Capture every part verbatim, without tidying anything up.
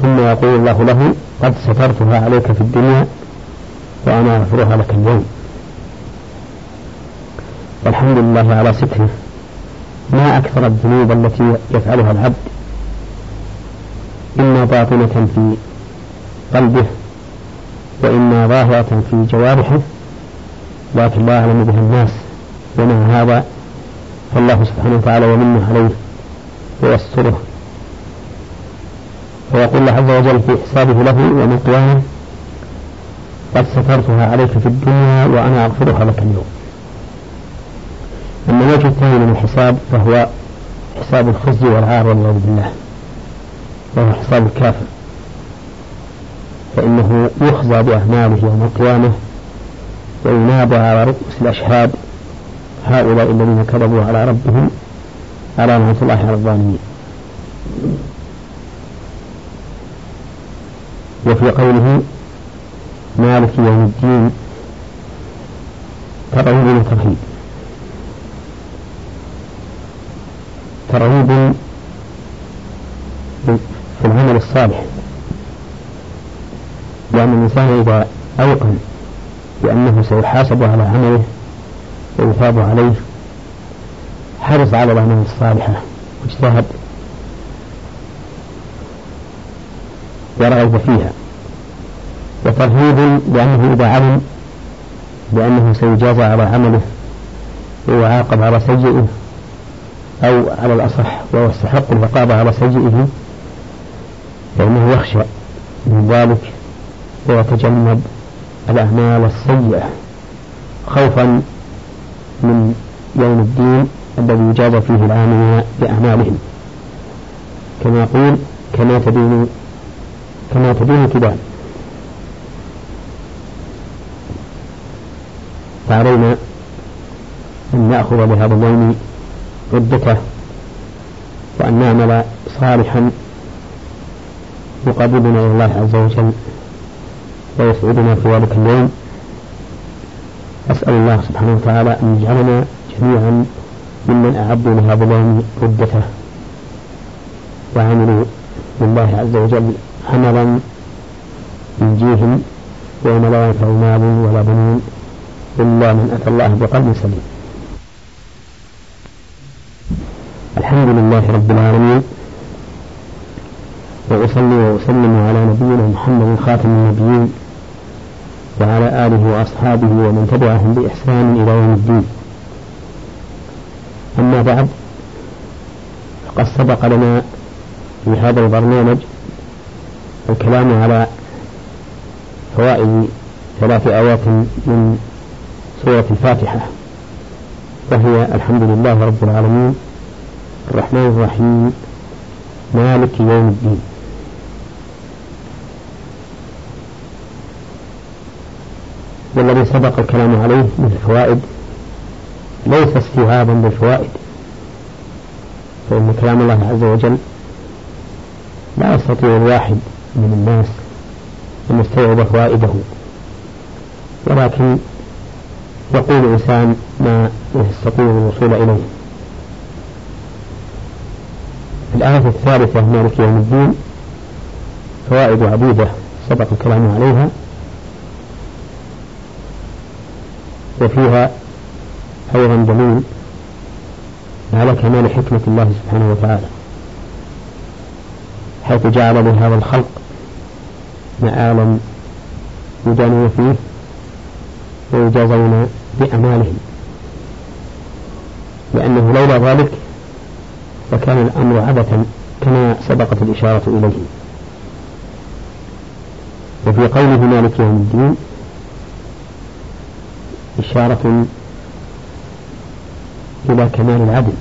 ثم يقول الله له قد سترتها عليك في الدنيا وأنا أغفرها لك اليوم. والحمد لله على ستره. ما أكثر الذنوب التي يفعلها العبد إما باطنة في قلبه وإما ظاهرة في جوارحه، لكن لا يعلم بها الناس، ومع هذا فالله سبحانه وتعالى يمن عليه ويستره، ويقول الله عز وجل في حسابه له يوم القيامة قد سترتها عليك في الدنيا وأنا أغفرها لك اليوم. أما الوجه الثاني من الحساب فهو حساب الخزي والعار والعياذ بالله، وهو حساب الكافر، فإنه يخزى بأعماله يوم القيامة وينادى على رؤوس الأشهاد هؤلاء الذين كذبوا على ربهم على لعنة الله على الظالمين. وفي قوله مالك يوم الدين ترغيب وترهيب. ترغيب في العمل الصالح، لأن الإنسان إذا أيقن بأنه سيحاسب على عمله ويثاب عليه حرص على الأعمال الصالحة واجتهد ورغب فيها. وترهيب لأنه إذا علم بأنه سيجازى على عمله ويعاقب على سيئه، أو على الأصح وهو يستحق العقاب على سيئه، فإنه يخشى من ذلك ويتجنب الأعمال السيئة خوفا من يوم الدين الذي يجازى فيه العاملين بأعمالهم، كما يقول كما تدين كما تدين تدان. فعلينا أن نأخذ بهذا اليوم عدته وأن نعمل صالحا يقربنا إلى الله عز وجل ويسعدنا في ذلك اليوم. أسأل الله سبحانه وتعالى أن يجعلنا جميعا ممن أعدوا لهذا اليوم عدته وعملوا لله عز وجل عملا ينجيهم يوم لا ينفع مال ولا بنون إلا من أتى الله بقلب سليم. الحمد لله رب العالمين، وأصلي وأسلم على نبينا محمد خاتم النبيين وعلى آله وأصحابه ومن تبعهم بإحسان إلى يوم الدين. أما بعد، فقد سبق لنا في هذا البرنامج الكلام على فوائد ثلاث آيات من سورة الفاتحة، وهي الحمد لله رب العالمين الرحمن الرحيم مالك يوم الدين. والذي سبق الكلام عليه من الفوائد ليس استيعابا للفوائد، فإن كلام الله عز وجل لا يستطيع الواحد من الناس أن يستوعب فوائده، ولكن يقول الإنسان ما يستطيع الوصول إليه. الآية الثالثة مالك يوم الدين فوائد عديدة سبق الكلام عليها، وفيها أيضا دليل على كمال حكمة الله سبحانه وتعالى، حيث جعل لهذا الخلق مآلا يدانون فيه ويجازون بأعمالهم، لأنه لولا ذلك فكان الأمر عبثا كما سبقت الإشارة إليه. وفي قوله مالك يوم الدين إشارة إلى كمال العدل،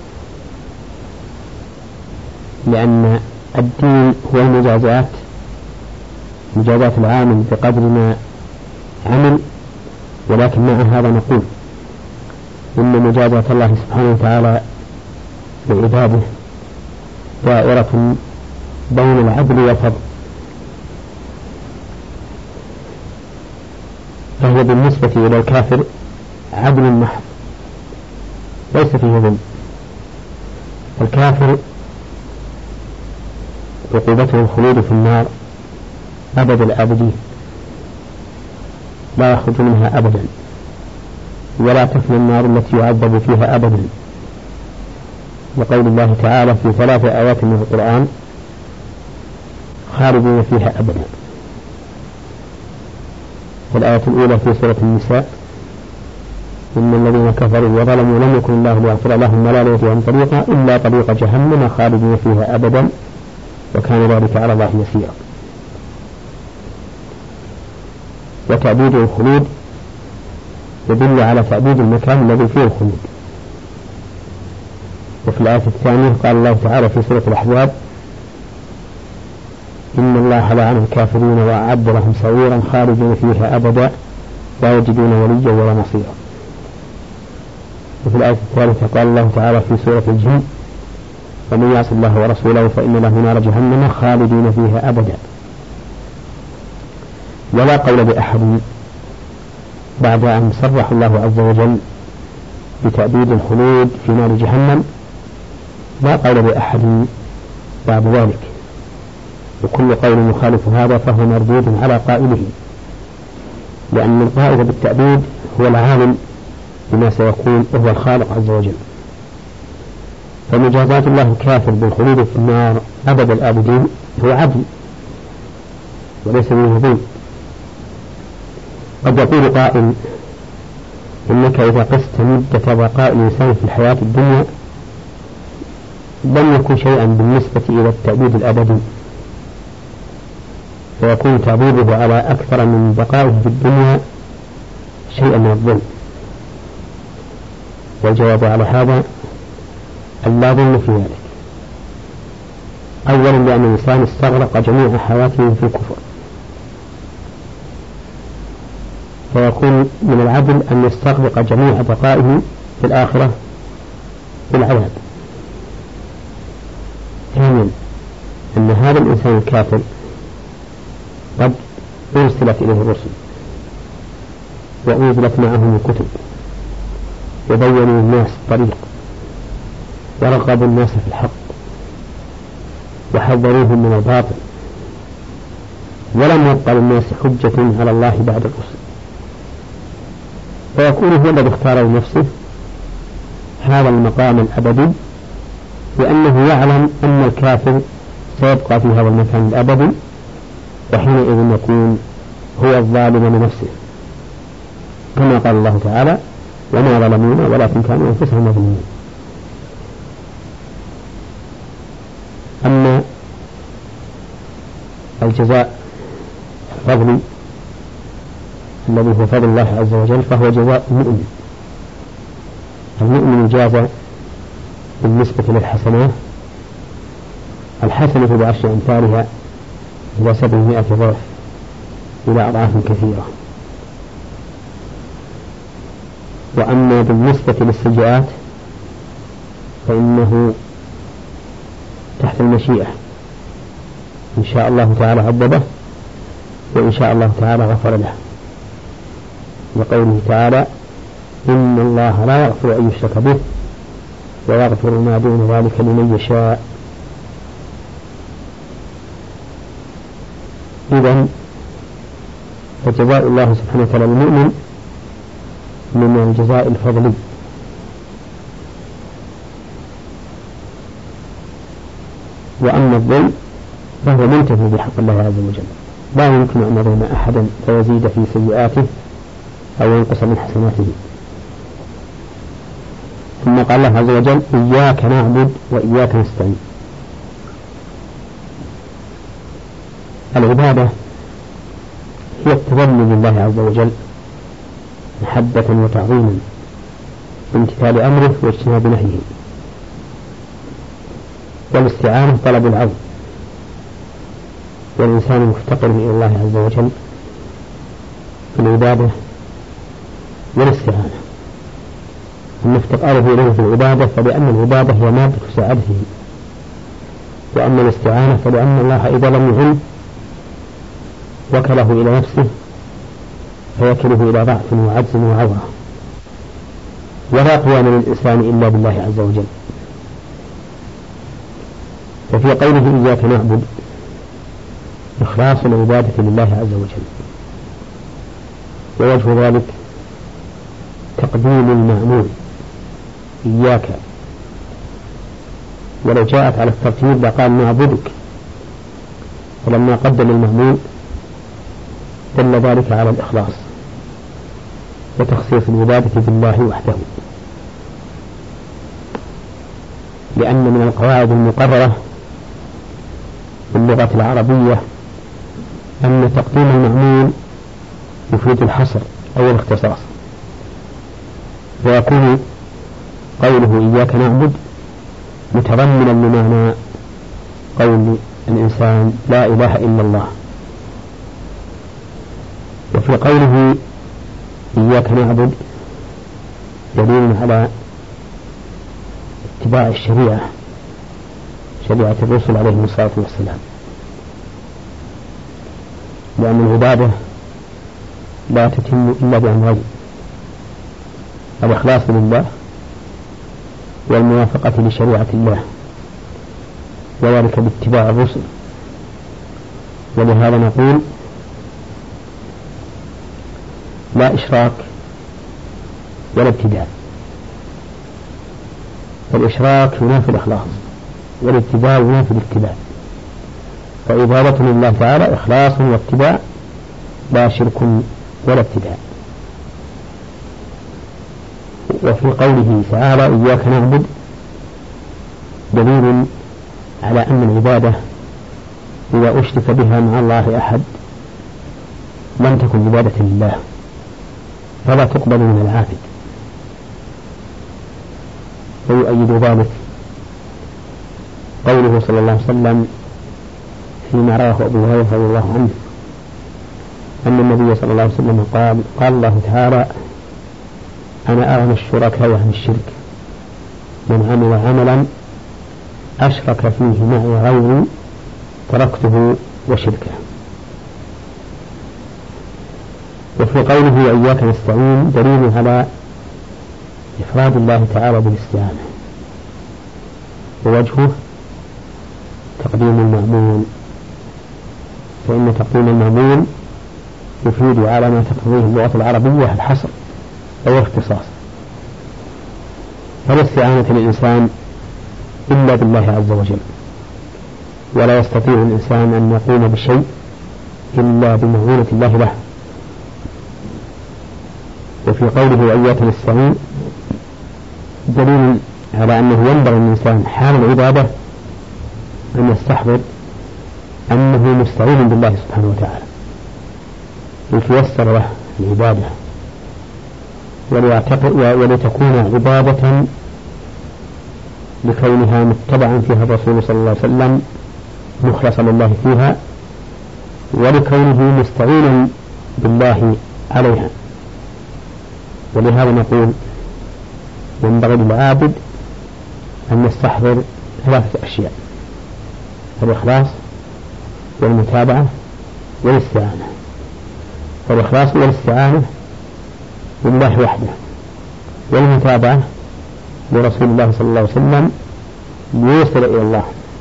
لأن الدين هو المجازات، مجازات العامل بقدر ما عمل، ولكن مع هذا نقول إن مجازات الله سبحانه وتعالى لعباده دائرة بين العدل والفضل، فهي بالنسبة إلى الكافر عدل محض ليس فيه ظلم. الكافر عقوبته الخلود في النار أبد الآبدين، لا يخرج منها أبدا، ولا تفنى النار التي يعذب فيها أبدا، لقول الله تعالى في ثلاث آيات من القرآن خالدين فيها أبدا. الآية الأولى في سورة النساء: إن الذين كفروا وظلموا لم يكن الله ليغفر لهم ولا ليهديهم طريقا إلا طريق جهنم خالدين فيها أبدا وكان ذلك على الله يسيرا. وتأبيد الخلود يدل على تأبيد المكان الذي فيه الخلود. وفي الآية الثانية قال الله تعالى في سورة الأحزاب: إن الله لعن الكافرين وأعد لهم سعيرا خالدين فيها أبدا لا يجدون وليا ولا نصيرا. وفي الآية الثالثة قال الله تعالى في سورة الجن: ومن يعص الله ورسوله فإن له نار جهنم خالدين فيها أبدا. ولا قول بأحد بعد أن صرح الله عز وجل بتأبيد الخلود في نار جهنم، لا قول بأحد بعد ذلك، وكل قول مخالف هذا فهو مردود على قائله، لأن القائل بالتأبيد هو العالم بما سيكون وهو الخالق عز وجل. فمجازات الله الكافر بالخلود في النار أبد الآبدين هو عدل وليس به ظلم. قد يقول قائل: إنك إذا قست مدة بقاء الإنسان في الحياة الدنيا لم يكن شيئا بالنسبة إلى التأبيد الأبدي، فيكون تعبيده على أكثر من بقائه في الدنيا شيئا من الظلم. والجواب على هذا أن لا ظلم في ذلك. أولا لأن الإنسان استغرق جميع حياته في الكفر، فيكون من العدل أن يستغرق جميع بقائه في الآخرة في العذاب. ثانيا أن هذا الإنسان الكافر قد أرسلت إليه الرسل وأنزلت معهم الكتب وبينوا الناس الطريق ورغبوا الناس في الحق وحذروهم من الباطل، ولم يبقى للناس حجة على الله بعد الرسل، فيكون هو الذي اختار لنفسه هذا المقام الأبدي، لأنه يعلم أن الكافر سيبقى في هذا المكان الأبدي، وحينئذ يكون هو الظالم لنفسه، كما قال الله تعالى: وما ظلمونا ولكن كانوا أنفسهم يظلمون. أما الجزاء الفضلي الذي هو فضل الله عز وجل فهو جزاء المؤمن. المؤمن جاز بالنسبة للحسنات الحسنة بعشر أمثالها إلى سبعمائة ضعف إلى أضعاف كثيرة. وأما بالنسبة للسيئات فإنه تحت المشيئة، إن شاء الله تعالى عذبه وإن شاء الله تعالى غفر له، وقوله تعالى: إن الله لا يغفر أن يشرك به ويغفر ما دون ذلك لمن يشاء. إذن فجزاء الله سبحانه وتعالى المؤمن من الجزاء الفضلي. وأما الظلم فهو منتهي بحق الله عز وجل، لا يمكن أن يظلم أحدا فيزيد في سيئاته أو ينقص من حسناته. ثم قال الله عز وجل: إياك نعبد وإياك نستعين. العبادة هي التذلل لله عز وجل محبة وتعظيما بامتثال أمره واجتناب نهيه، والاستعانة طلب العون، والإنسان مفتقر إلى الله عز وجل في العبادة والاستعانة. أما افتقاره إليه في العبادة فلأن العبادة هي مادة سعادته، وأما الاستعانة فلأن الله إذا لم يعن وكله إلى نفسه فيكله إلى ضعف وعجز وعورة، ولا قيام للإنسان إلا بالله عز وجل. ففي قوله إياك نعبد إخلاص العبادة لله عز وجل. ووجه ذلك تقديم المأمول إياك، ولو جاءت على الترتيب لقال نعبدك، ولما قدم المأمول دل ذلك على الإخلاص وتخصيص العبادة بالله وحده، لأن من القواعد المقررة في اللغة العربية أن تقديم المأمول يفيد الحصر أو الاختصاص، ويكون قوله إياك نعبد متضمنا لمعنى قول الإنسان لا إله إلا الله. وفي قوله إياك نعبد دليل على اتباع الشريعة، شريعة الرسل عليهم الصلاة والسلام، لأن العبادة لا تتم إلا بأمرين: الإخلاص لله والموافقة لشريعة الله، وذلك باتباع الرسل. ولهذا نقول لا إشراك ولا ابتداع، فالإشراك ينافي الإخلاص والابتداع ينافي الاتباع، فعبادة لله تعالى إخلاص واتباع لا شرك ولا ابتداع. وفي قوله تعالى إياك نعبد دليل على أن العبادة إذا أشرك بها مع الله أحد لم تكن عبادة لله فلا تقبل من العابد. ويؤيد ذلك قوله صلى الله عليه وسلم فيما رواه أبو هريرة رضي الله عنه أن النبي صلى الله عليه وسلم قال قال الله تعالى أنا أغنى الشركاء عن الشرك، من عمل عملا أشرك فيه معي غيري تركته وشركه. وفي قوله وإياك نستعين دليل على إفراد الله تعالى بالاستعانة، ووجهه تقديم المأمول، فإن تقديم المأمول يفيد على ما تقتضيه اللغة العربية الحصر أو الاختصاص، فلا استعانة الإنسان إلا بالله عز وجل، ولا يستطيع الإنسان أن يقوم بشيء إلا بمعونة الله له. وفي قوله وإياك نستعين دليل على أنه ينبغي الإنسان حال العبادة أن يستحضر أنه مستعين بالله سبحانه وتعالى لتيسر له العبادة ولتكون عبادة لكونها متبعا فيها الرسول صلى الله عليه وسلم مخلصا لله فيها، ولكونه مستعينا بالله عليها. ولهذا نقول ينبغي للعابد أن يستحضر ثلاثة أشياء: الإخلاص والمتابعة والاستعانة. فالإخلاص والاستعانة لله وحده، والمتابعة لرسول الله صلى الله عليه وسلم ليوصل إلى الله.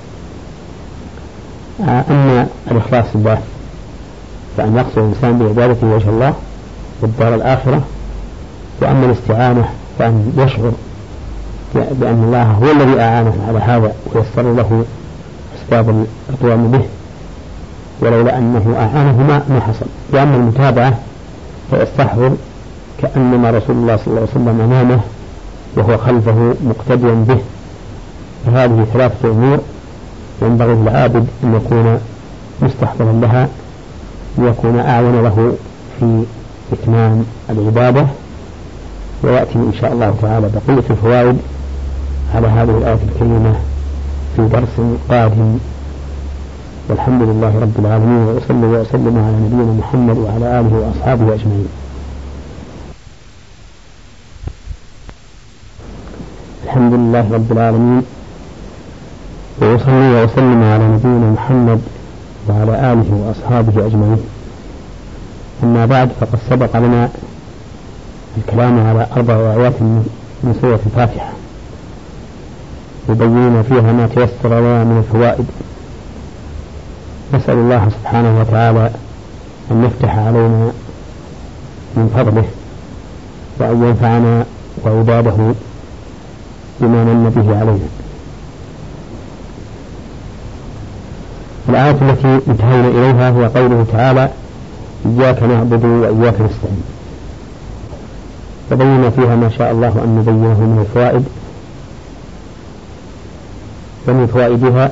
أما الإخلاص لله فأن يقصد الإنسان بعبادته وجه الله والدار الآخرة، وأما الاستعانة فأن يشعر بأن الله هو الذي أعانه على هذا ويسر له أسباب القيام به، ولولا أنه أعانه ما حصل. وأما المتابعة فيستحضر كأنما رسول الله صلى الله عليه وسلم أمامه وهو خلفه مقتديا به. فهذه ثلاثة أمور ينبغي للعابد أن يكون مستحضرا لها ليكون أعون له في إتمام العبادة. ويأتي إن شاء الله تعالى بقية الفوائد على هذه الآية الكريمة في درس قادم، والحمد لله رب العالمين، وأصلي وأسلم على نبينا محمد وعلى آله وأصحابه أجمعين. الحمد لله رب العالمين، وأصلي وأسلم على نبينا محمد وعلى آله وأصحابه أجمعين. أما بعد، فقد سبق لنا الكلام على أربع آيات من سورة الفاتحة يبين فيها ما تيسر لنا من الفوائد، نسأل الله سبحانه وتعالى أن يفتح علينا من فضله وأن ينفعنا وعباده بما من به علينا. الآية التي انتهينا إليها هي قوله تعالى إياك نعبد وإياك نستعين، وبينا فيها ما شاء الله أن نبينه من الفوائد. ومن فوائدها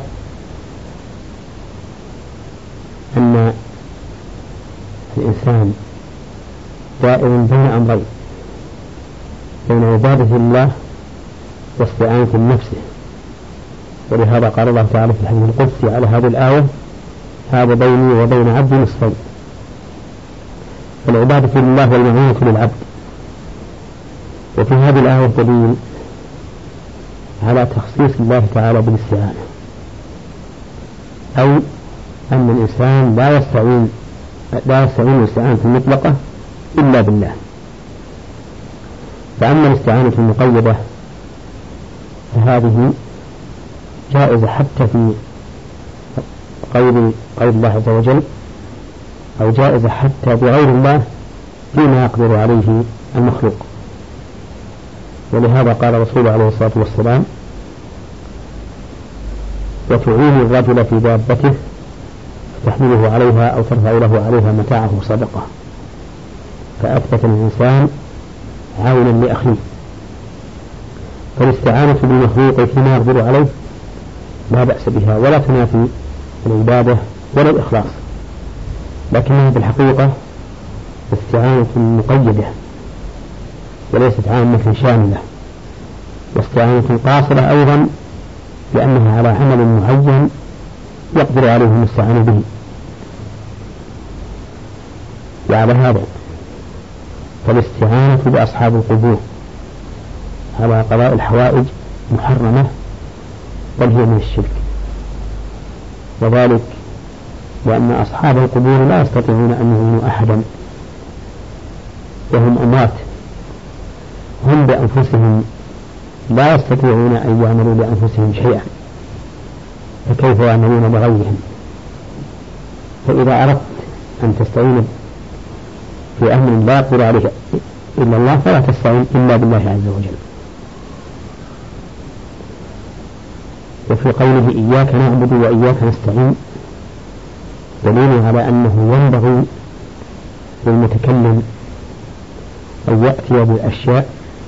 أن الإنسان دائر بين أمرين، بين عبادة الله واستعانة بنفسه، ولهذا قال الله تعالى في الحديث القدسي على هذه الآية هذا بيني وبين عبدي نصفين، فالعبادة لله والمعونة للعبد. وفي هذه الآية دليل على تخصيص الله تعالى بالاستعانة، أو أن الإنسان لا يستعين لا يستعين الاستعانة المطلقة إلا بالله. فأما الاستعانة المقيدة فهذه جائزة حتى في قول قول الله عز وجل، أو جائزة حتى بغير الله فيما يقدر عليه المخلوق. ولهذا قال رسول عليه الصلاة والسلام وتعين الرجل في دابته تحمله عليها أو ترفع له عليها متاعه صدقة، فأثبت الإنسان عونا لأخيه. فالاستعانة بالمخلوق فيما يقدر عليه لا بأس بها ولا تنافي العبادة ولا الإخلاص، لكنها بالحقيقة استعانة مقيدة وليست عامة شاملة، واستعانة قاصرة أيضا لأنها على عمل معين يقدر عليه المستعان به. وعلى هذا فالاستعانة بأصحاب القبور على قضاء الحوائج محرمة، بل هي من الشرك، وذلك لأن أصحاب القبور لا يستطيعون أن يعينوا أحدا، وهم أموات، هم بأنفسهم لا يستطيعون أن يعملوا لأنفسهم شيئا، فكيف يعملون لغيرهم؟ فإذا أردت أن تستعين في أمر لا يقدر عليه إلا الله فلا تستعين إلا بالله عز وجل. وفي قوله إياك نعبد وإياك نستعين دليل على أنه ينبغي للمتكلم أن يأتي بالأشياء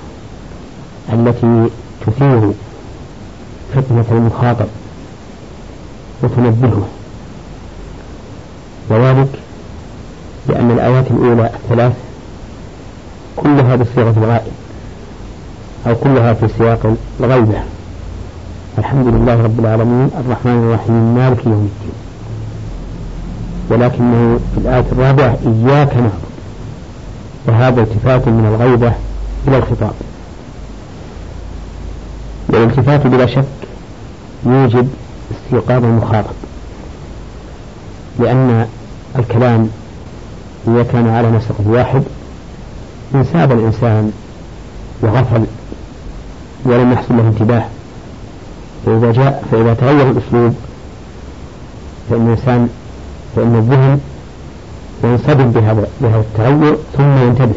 التي تثير فتنة المخاطب وتنبهه، وذلك لأن الآيات الأولى الثلاث كلها بصيغة الغائب أو كلها في سياق الغيبة: الحمد لله رب العالمين الرحمن الرحيم مالك يوم الدين. ولكنه في الآية الرابعة إياك نعبد، وهذا التفات من الغيبة إلى الخطاب. والالتفات بلا شك يوجب استيقاظ المخاطب، لأن الكلام إذا كان على نسق واحد انساب الإنسان وغفل ولم يحصل له انتباه، فإذا جاء فإذا تغير الأسلوب فإن الإنسان فإن الذهن ينصدم بهذا بهذا التغير ثم ينتبه،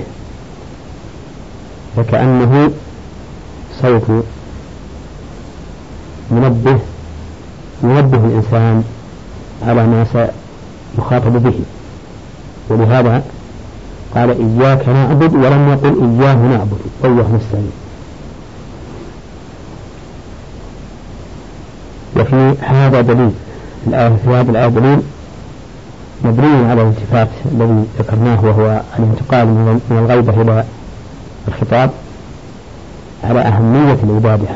فكأنه صوت منبه ينبه الإنسان على ما سيخاطب به. ولهذا قال إياك نعبد ولم يقل إياه نعبد وإياه نستعين. وفي هذا دليل الآية في هذا الآية دليل مبني على الالتفات الذي ذكرناه، وهو الانتقال من الغيبة إلى الخطاب، على أهمية العبادة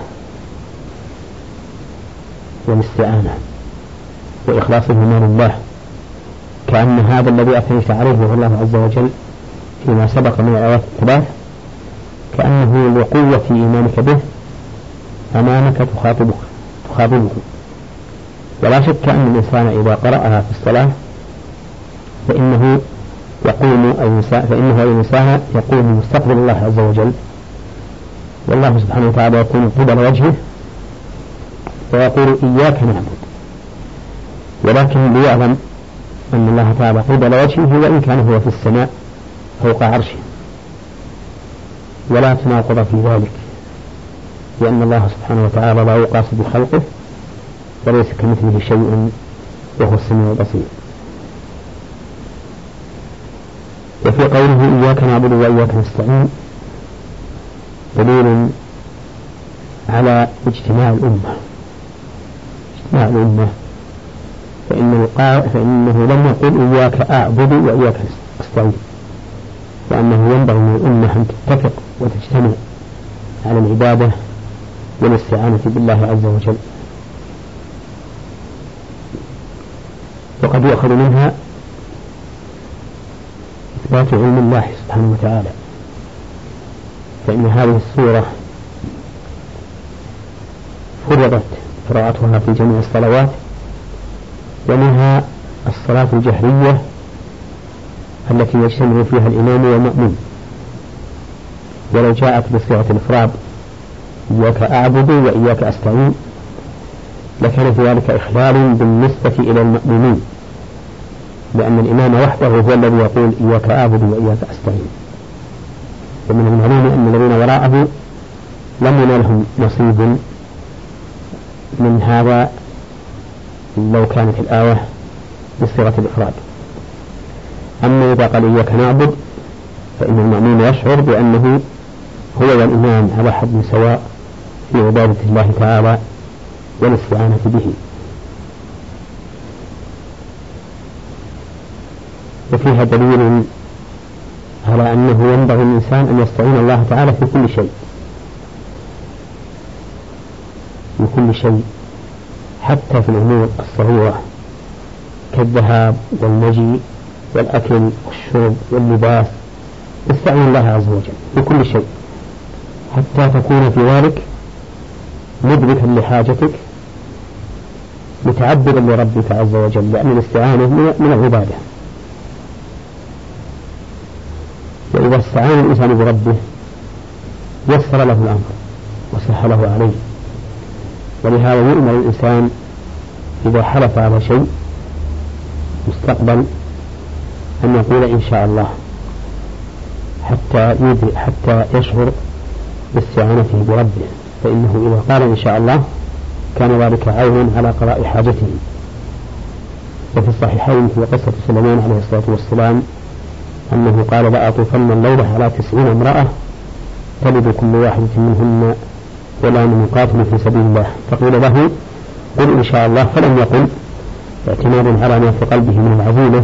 والاستعانة وإخلاصهما لله، كأن هذا الذي أثنيت عليه وهو الله عز وجل فيما سبق من الآيات الثلاث كأنه لقوة إيمانك به أمامك تخاطبك تخاطبه. ولا شك أن الإنسان إذا قرأها في الصلاة فإنه يقوم فإنه الإنسان يقوم مستقبل الله عز وجل، والله سبحانه وتعالى يكون قبل وجهه ويقول إياك نعبد. ولكن ليعلم أن الله تعالى قبل وجهه وإن كان هو في السماء فوق عرشه، ولا تناقض في ذلك، لأن الله سبحانه وتعالى لا يقاصد خلقه وليس كمثله شيء وهو السميع البصير. وفي قوله إياك نعبد وإياك نستعين دليل على اجتماع الأمة اجتماع الأمة فإن فإنه لم يقل إياك أعبد وإياك أستعين، وأنه ينبغي من الأمة أن تتفق وتجتمع على العبادة والاستعانة بالله عز وجل. وقد يؤخذ منها إثبات علم الله سبحانه وتعالى، فإن هذه السورة فرضت قراءتها في جميع الصلوات، ومنها الصلاة الجهرية التي يجتمع فيها الإمام والمأموم، ولو جاءت بصيغة الإفراد إياك أعبد وإياك أستعين لكان في ذلك إخلال بالنسبة إلى المأمومين، لأن الإمام وحده هو الذي يقول إياك أعبد وإياك أستعين، ومن المعلوم أن الذين وراءه لم ينالهم نصيب من هذا لو كانت الآية بصيغة الإفراد. أما إذا قال إياك نعبد فإن المأموم يشعر بأنه هو والإمام على حد سواء في عبادة الله تعالى والاستعانة به. وفيها دليل على أنه ينبغي الإنسان أن يستعين الله تعالى في كل شيء في كل شيء حتى في الأمور الصغيرة كالذهاب والمجيء والأكل والشرب واللباس، استعين الله عز وجل في كل شيء حتى تكون في ذلك مدركا لحاجتك متعبدا لربك عز وجل، لأن الاستعانة من العبادة. وإذا استعان الإنسان بربه يسر له الأمر وسهله عليه، ولهذا يؤمر الإنسان إذا حلف على شيء مستقبل أن يقول إن شاء الله حتى يدرك حتى يشعر باستعانته بربه، فإنه إذا قال إن شاء الله كان ذلك عونا على قضاء حاجته. وفي الصحيحين في قصة سليمان عليه الصلاة والسلام أنه قال لأطوفن الليلة على تسعين امرأة تلد كل واحدة منهن ولا من يقاتل في سبيل الله، فقيل له قل إن شاء الله فلم يقل، اعتمادا على ما في قلبه من العزيمة،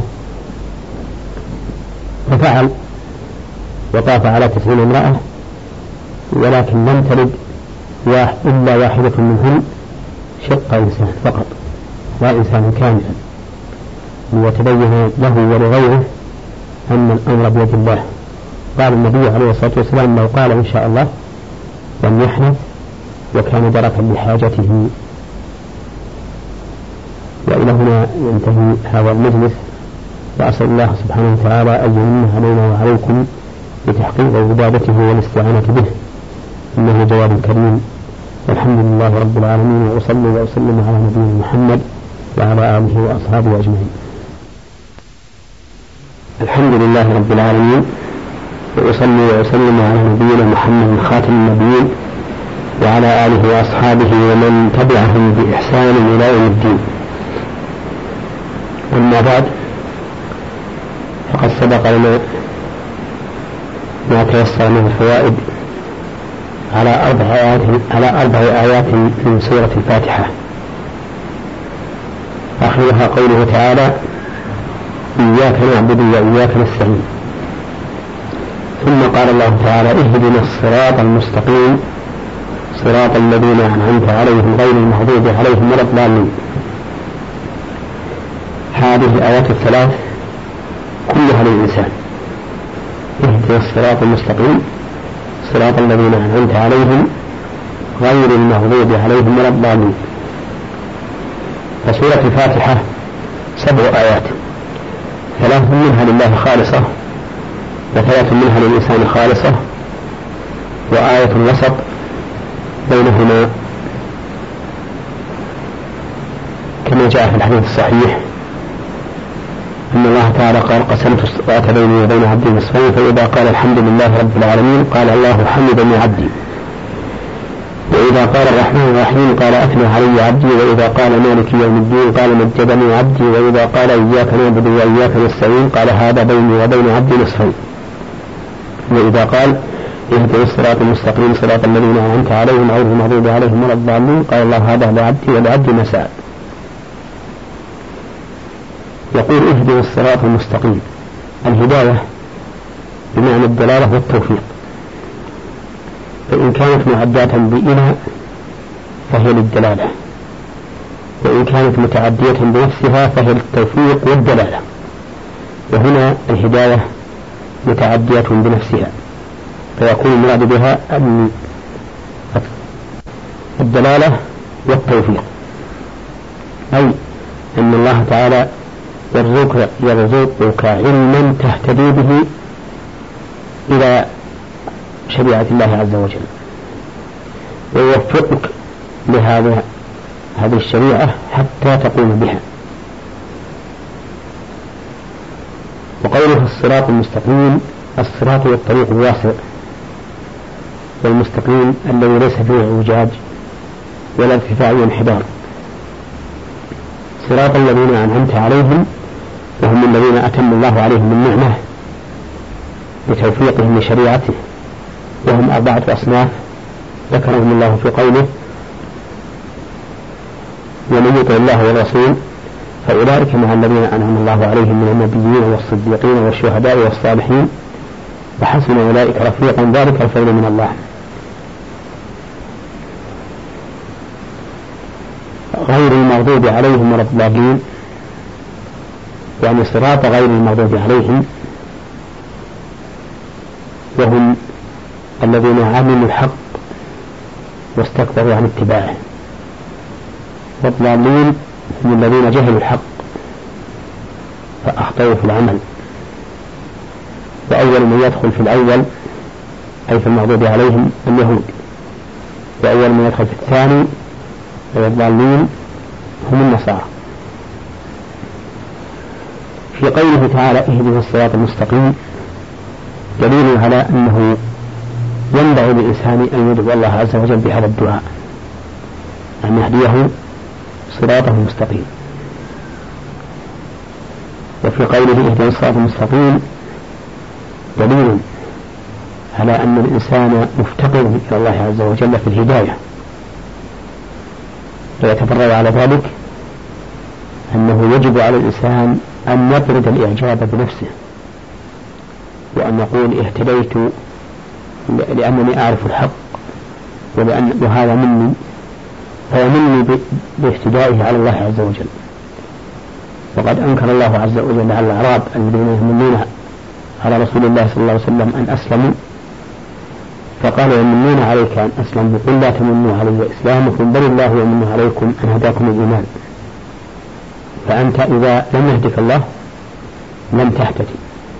ففعل وطاف على تسعين امرأة ولكن لم تلد إلا واحدة منهن شق إنسان فقط لا إنسان كاملا، ليتبين له ولغيره أن الأمر بيد الله. قال النبي عليه الصلاة والسلام لو قال إن شاء الله لم يحنث وكان دركا لحاجته. وإلى هنا ينتهي هذا المجلس، وأسأل الله سبحانه وتعالى أن يمن علينا وعليكم بتحقيق عبادته والاستعانة به، إنه جواد كريم. والحمد لله رب العالمين، وأصلي وأسلم على نبينا محمد وعلى آله وأصحابه أجمعين. الحمد لله رب العالمين، وأصلي وأسلم على نبينا محمد خاتم النبيين وعلى آله وأصحابه ومن تبعهم بإحسان إلى يوم الدين. أما بعد، فقد سبق لنا ما تيسر من الفوائد على أربع آيات على أربع آيات من سورة الفاتحة، آخرها قوله تعالى إياك نعبد وإياك نستعين. ثم قال الله تعالى اهدنا الصراط المستقيم صراط الذين أنعمت عليهم غير المغضوب عليهم ولا الضالين. هذه الآيات الثلاث كلها للإنسان، اهدنا الصراط المستقيم صراط الذين أنعمت عليهم غير المغضوب عليهم ولا الضالين. فسورة الفاتحة سبع آيات، ثلاث منها لله خالصة، وثلاث منها للإنسان خالصة، وآية وسط بينهما كما جاء في الحديث الصحيح الله تعالى قال قسمت الصلاة بيني وبين عبدي نصفين، فإذا قال الحمد لله رب العالمين قال الله حمدني عبدي، وإذا قال الرحمن الرحيم قال أثنى علي عبدي، وإذا قال مالك يوم الدين قال مجدني عبدي، وإذا قال إياك نعبد وإياك نستعين قال هذا بيني وبين عبدي نصفين، وإذا قال اهدنا الصراط المستقيم صراط الذين أنعمت عليهم غير المغضوب عليهم ولا الضالين قال الله هذا لعبدي ولعبدي ما سأل. يقول اهدنا الصراط المستقيم، الهداية بمعنى الدلالة والتوفيق، فإن كانت معداة بإلى فهي للدلالة، وإن كانت متعدية بنفسها فهي للتوفيق والدلالة، وهنا الهداية متعدية بنفسها فيكون المراد بها الدلالة والتوفيق، أي أن الله تعالى يرزقك, يرزقك علما تهتدي به إلى شريعة الله عز وجل، ويوفقك لهذا هذه الشريعة حتى تقوم بها. وقوله الصراط المستقيم، الصراط والطريق الواسع، والمستقيم الذي ليس فيه اعوجاج ولا ارتفاع وانحدار، صراط الذين أنعمت عليهم وهم الذين أتم الله عليهم النعمة بتوفيقهم لشريعته، وهم أربعة أصناف ذكرهم الله في قوله ومن يطع الله والرسول فأولئك مع الذين أنعم الله عليهم من النبيين والصديقين والشهداء والصالحين وحسن أولئك رفيقا ذلك الفضل من الله. غير المغضوب عليهم ولا الضالين، يعني صراط غير المغضوب عليهم وهم الذين عملوا الحق واستكبروا عن اتباعه، والضالين هم الذين جهلوا الحق فأخطأوا في العمل. وأول من يدخل في الأول أي في المغضوب عليهم اليهود، وأول من يدخل في الثاني والضالين هم النصارى. في قوله تعالى اهدنا الصراط المستقيم دليل على أنه ينبغي للإنسان أن يدعو الله عز وجل بهذا الدعاء أن يهديه صراطه المستقيم. وفي قوله اهدنا الصراط المستقيم دليل على أن الإنسان مفتقر إلى الله عز وجل في الهداية، ويتفرع على ذلك أنه يجب على الإنسان أن يطرد الإعجاب بنفسه، وأن يقول اهتديت لأنني أعرف الحق ولأن وهذا مني، فيمني باهتدائه على الله عز وجل. وقد أنكر الله عز وجل على الأعراب الذين يمنون على رسول الله صلى الله عليه وسلم أن أسلموا، فقال يمنون عليك أن أسلموا قل لا تمنوا علي إسلامكم بل الله يمن عليكم أن هداكم الإيمان. فأنت إذا لم يهدك الله لم تهتدي.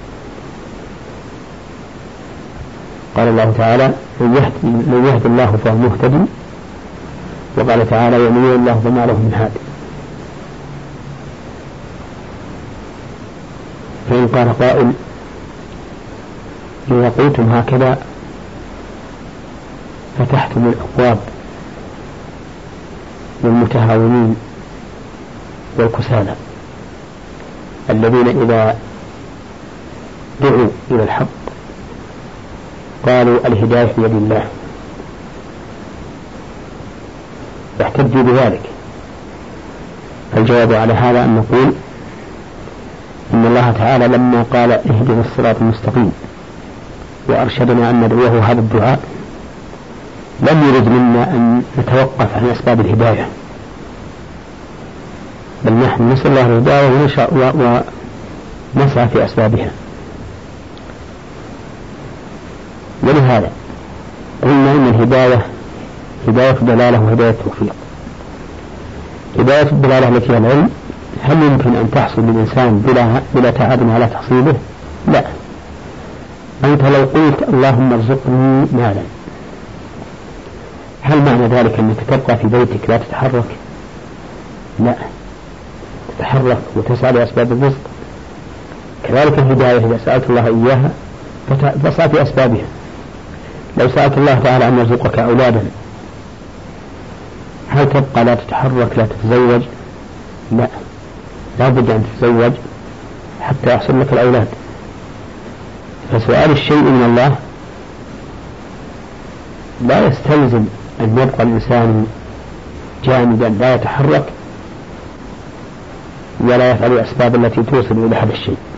قال الله تعالى من يهد الله فهو مهتدي، وقال تعالى ومن يهد الله فما له من هاد. فإن قال قائل إذا قلتم هكذا فتحتم الأبواب للمتهاونين والكسالى الذين إذا دعوا إلى الحق قالوا الهداية بيد الله، واحتجوا بذلك. فالجواب على هذا أن نقول إن الله تعالى لما قال اهدنا الصراط المستقيم وأرشدنا أن ندعوه هذا الدعاء لم يرد منا أن نتوقف عن أسباب الهداية، بل نحن نسأل الله الهداية ونسعى في أسبابها. ولهذا قلنا إن الهداية هداية دلالة وهداية توفيق. هداية الدلالة التي هي العلم هل يمكن أن تحصل للإنسان بلا, بلا تعب على تحصيله؟ لا. أنت لو قلت اللهم ارزقني مالا هل معنى ذلك أنك تبقى في بيتك لا تتحرك؟ لا، تتحرك وتسعى لأسباب الرزق. كذلك الهداية إذا سألت الله إياها فصار في أسبابها. لو سألت الله تعالى أن يرزقك أولادا هل تبقى لا تتحرك لا تتزوج؟ لا، لا بد أن تتزوج حتى يحصل لك الأولاد. فسؤال الشيء من الله لا يستلزم أن يبقى الإنسان جامدا لا يتحرك ولا يفعل الأسباب التي توصل إلى هذا الشيء.